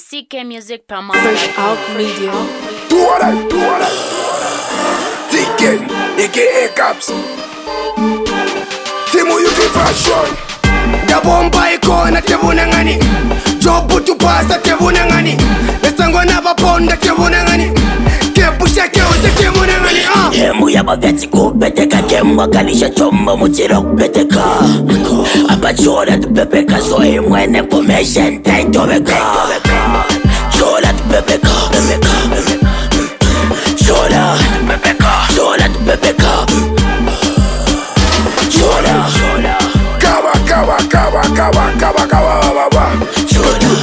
CK Music promoter. Fresh Out Radio. Do what I. TK, aka Caps. Timu yuki fashion. Da bomba ikona tevuna ngani. Jobu tupasa tevuna ngani. Nesango na baponda tevuna ngani. Kepusha keuze tevuna ngani. Hemu ya bagati kupeteka kemwa kalisha chombo mutiro kupeteka Abachora tupepeka so imwene information taitoweka Chola tupepeka Chola tupepeka Kaba Chola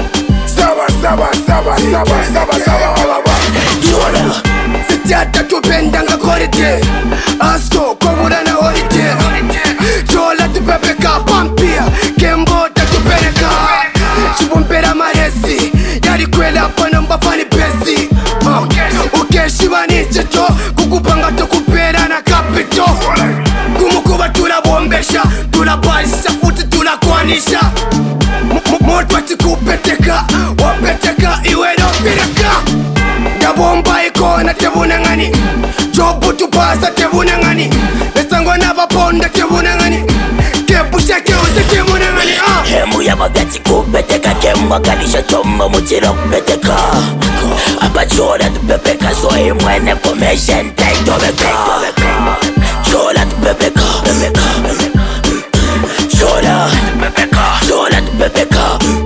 Saba Sitiata tupenda nga korite Asko kovura na horite Chola tupepeka pampia Kembota tupeleka Chibumpera maresi Yari kwela pano mbafani pesi Ukeshiba nicheto Kukupanga tukupera na kapito Kumukuba tulabombesha Tulabalisha futi tulakwanisha Moto atikupeteka Wapeteka iwe no pireka Da bomba ikona tevuna ngani Jobu tupasa tevuna ngani Nesango na baponda tevuna ngani Kepusha keuze tevuna ngani Hemu ya bagati kupeteka kemwa kalisha chombo mutiro kupeteka Abachora tupepeka so imwene information taitoweka Chola tupepeka Chola tupepeka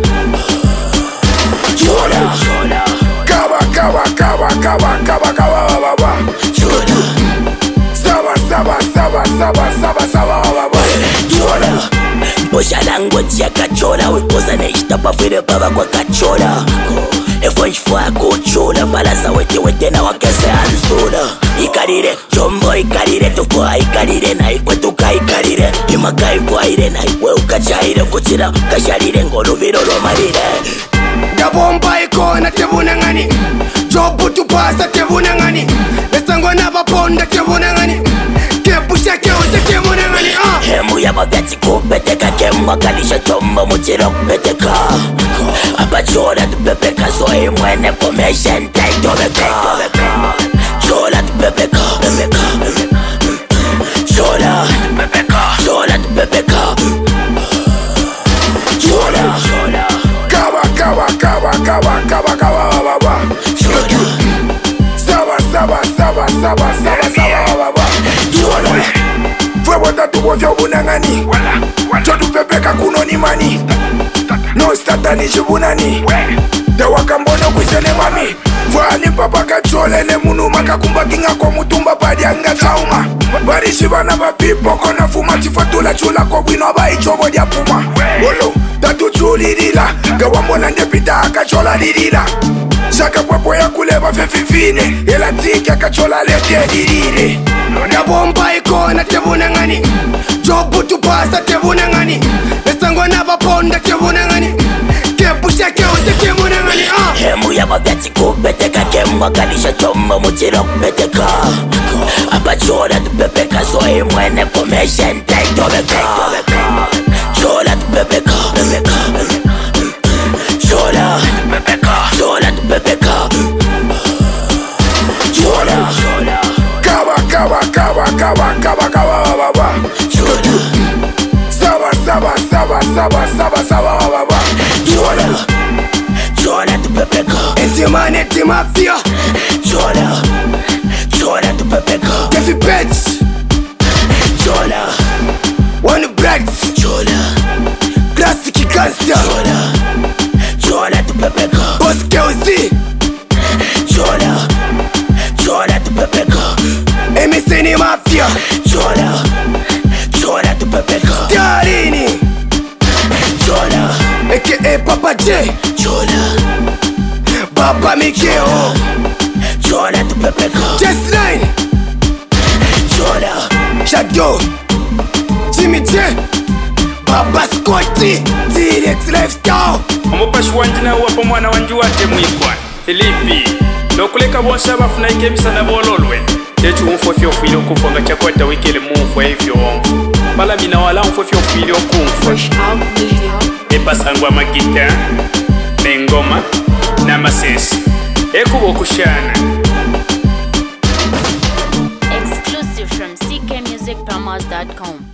Saba Mbosha language ya kachola Wipoza neishita pafire baba kwa kachola Efo nshifua kuchola Balasa wete na wakese ansula Ikarire, chombo ikarire Tufua ikarire na ikwetuka ikarire Imaka ifuaire na ikwe ukachaire Kuchira kasharire ngoluviro lomarire Da bomba ikona tevuna ngani Jobu tupasa tevuna ngani Nesango na baponda tevuna ngani Kepusha keuze tevuna ngani Hemu ya bagati kupeteka kemwa kalisha chombo mutiro kupeteka Abachora tupepeka so imwene information taitoweka Chola tupepeka Chola tupepeka Fwebota tuwovya ubunangani Chotupepeka kuno ni mani No statani jibunani Tewakambono kwisene mami Fwani papa kacholele munu makakumba kinga kwa mutumba padianga chauma Barishi bana bapipo kona fuma tifatula chula kwa wino bai chobo dia puma Olo, tatu chuli lila Gawambona ndepita akachola lilila Shaka papo ya kuleba fefifine Ela tiki akachola lete lilile Da bomba ikona tevuna ngani Jobu tupasa tevuna ngani Nesango na baponda tevuna ngani Kepusha keuze tevuna ngani Hemu ya bagati kupeteka kemwa kalisha chombo mutiro kupeteka Abachora tupepeka so imwene information taitoweka Chola tupepeka Chola tupepeka Chola tupepeka Entimane entimafia Chola tupepeka Kefi Pets Chola One Breaks Chola Classic Gangster Chola tupepeka Boss Keuzi Chola tupepeka MSN Mafia Chola tupepeka Starini aka Papa J Baba Mikeo Chola tupepeka Just Line Shadow Jimmy J Baba Scotty T-Rex Lifestyle Omupashi wanjina wapo mwana wanju wate mwikwa Filipi Nokuleka bonse abafuna ikebisa na bololwe Techu umfofyo fili okufonga chakwata wikele mumfo hivyo omfu Pala mina wala umfofyo fili okumfo Fresh Out Radio. Epasangwa magita Nengoma namasesi ekuba okushana. Exclusive from ckmusicpromos.com.